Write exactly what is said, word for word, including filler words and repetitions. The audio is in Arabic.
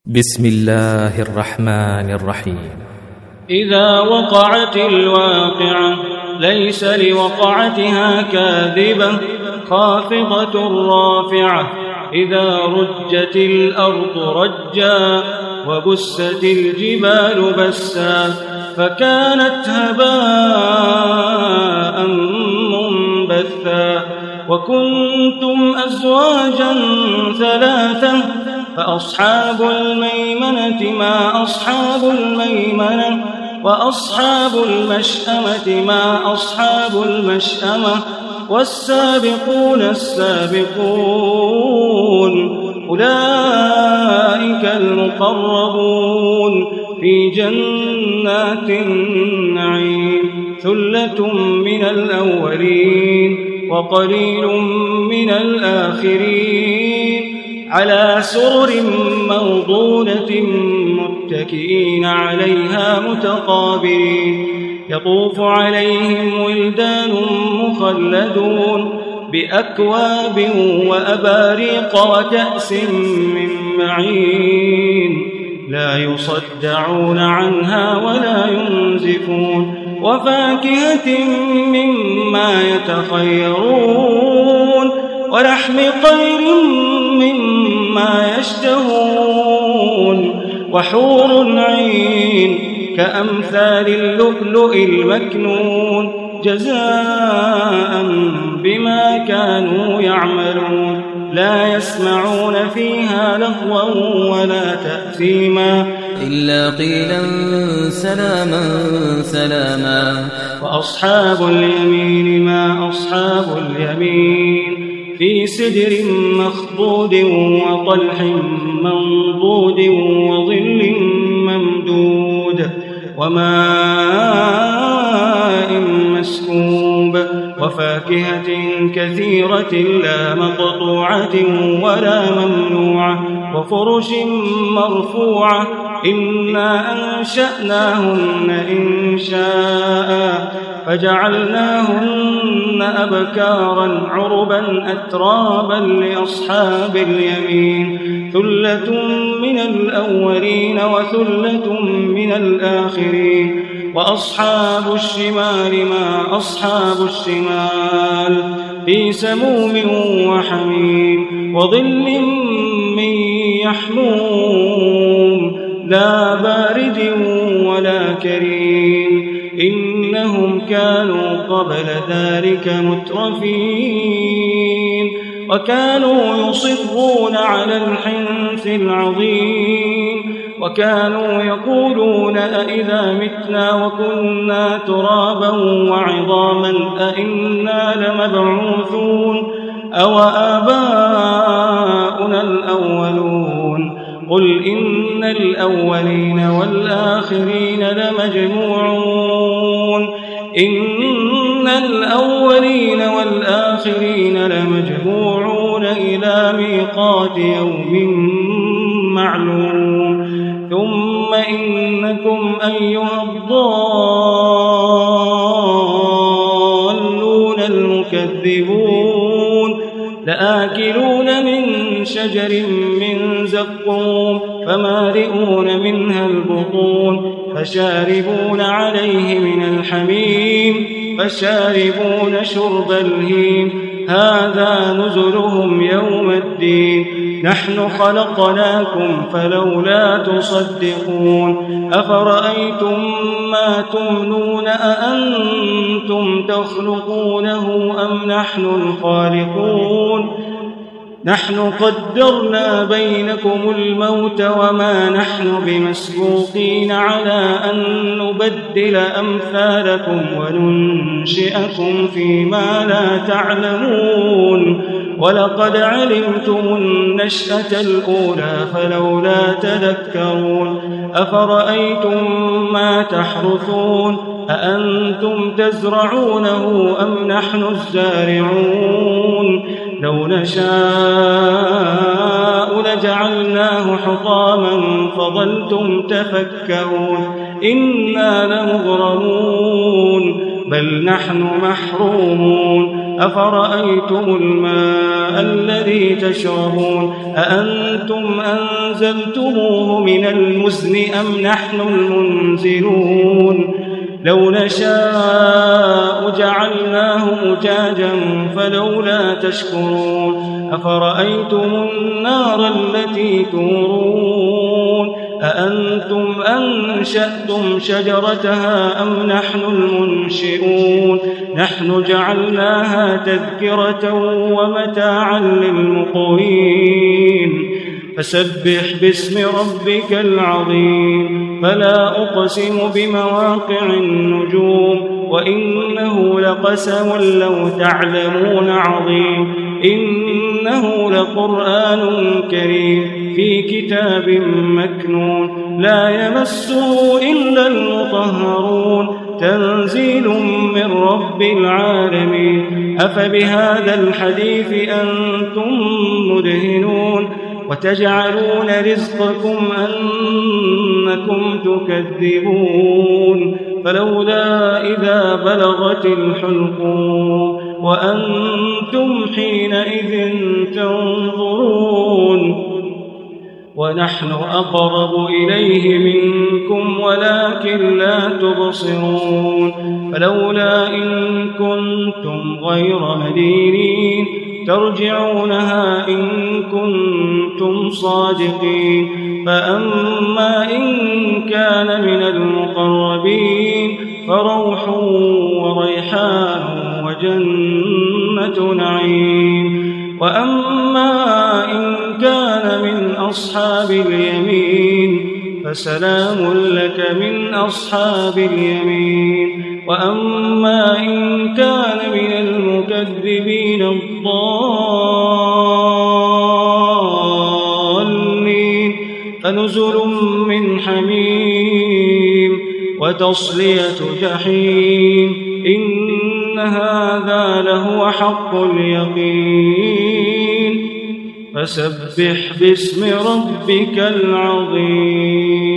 بسم الله الرحمن الرحيم. إذا وقعت الواقعة ليس لوقعتها كاذبة خافضة رافعة إذا رجت الأرض رجا وبست الجبال بسا فكانت هباء منبثا وكنتم أزواجا ثلاثة فأصحاب الميمنة ما أصحاب الميمنة وأصحاب المشأمة ما أصحاب المشأمة والسابقون السابقون أولئك المقربون في جنات النعيم ثلة من الأولين وقليل من الآخرين على سرر موضونة متكئين عليها متقابلين يطوف عليهم ولدان مخلدون بأكواب وأباريق وكأس من معين لا يصدعون عنها ولا ينزفون وفاكهة مما يتخيرون ولحم طير مما يشتهون وحور عين كأمثال اللؤلؤ المكنون جزاء بما كانوا يعملون لا يسمعون فيها لغوا ولا تأثيما إلا قيلا سلاما سلاما وأصحاب اليمين ما أصحاب اليمين في سدر مخضود وطلح منضود وظل ممدود وماء مسكوب وفاكهة كثيرة لا مقطوعة ولا ممنوعة وفرش مرفوعة إنا أنشأناهن إنشاء فجعلناهن أبكارا عربا أترابا لأصحاب اليمين ثلة من الأولين وثلة من الآخرين وأصحاب الشمال ما أصحاب الشمال في سموم وحميم وظل من يحموم لا بارد ولا كريم إنهم كانوا قبل ذلك مترفين وكانوا يصرون على الحنث العظيم وكانوا يقولون أئذا متنا وكنا ترابا وعظاما أئنا لمبعوثون أو آباؤنا الأولون قل إن الأولين والآخرين لمجموعون إن الأولين والآخرين لمجموعون إلى ميقات يوم معلوم ثم إنكم أيها الضالون المكذبون لآكلون من شجر من زقوم فمالئون منها البطون فشاربون عليه من الحميم فشاربون شرب الهيم هذا نزلهم يوم الدين نحن خلقناكم فلولا تصدقون أفرأيتم ما تمنون أأنتم تخلقونه أم نحن الخالقون نحن قدرنا بينكم الموت وما نحن بمسبوقين على أن نبدل أمثالكم وننشئكم فيما لا تعلمون ولقد علمتم النشأة الأولى فلولا تذكرون أفرأيتم ما تحرثون أأنتم تزرعونه أم نحن الزارعون لو نشاء لجعلناه حطاما فظلتم تفكرون إنا لمغرمون بل نحن محرومون أفرأيتم الماء الذي تشربون أأنتم أنزلتموه من المزن أم نحن المنزلون لو نشاء جعلناه أجاجا فلولا تشكرون أفرأيتم النار التي تورون أأنتم أنشأتم شجرتها أم نحن المنشئون نحن جعلناها تذكرة ومتاعا للمقوين فسبح باسم ربك العظيم فلا أقسم بمواقع النجوم وإنه لقسم لو تعلمون عظيم إنه لقرآن كريم في كتاب مكنون لا يمسه إلا المطهرون تنزيل من رب العالمين أفبهذا الحديث أنتم مدهنون وتجعلون رزقكم أنكم تكذبون فلولا إذا بلغت الحلقوم وأنتم حينئذ تنظرون ونحن أقرب إليه منكم ولكن لا تبصرون فلولا إن كنتم غير مدينين ترجعونها إن كنتم صادقين فأما إن كان من المقربين فروح وريحان وجنة نعيم وأما إن كان من أصحاب اليمين فسلام لك من أصحاب اليمين وأما إن كان من المكذبين الضالين فنزل من حميم وتصلية جحيم إن هذا لهو حق اليقين فسبح باسم ربك العظيم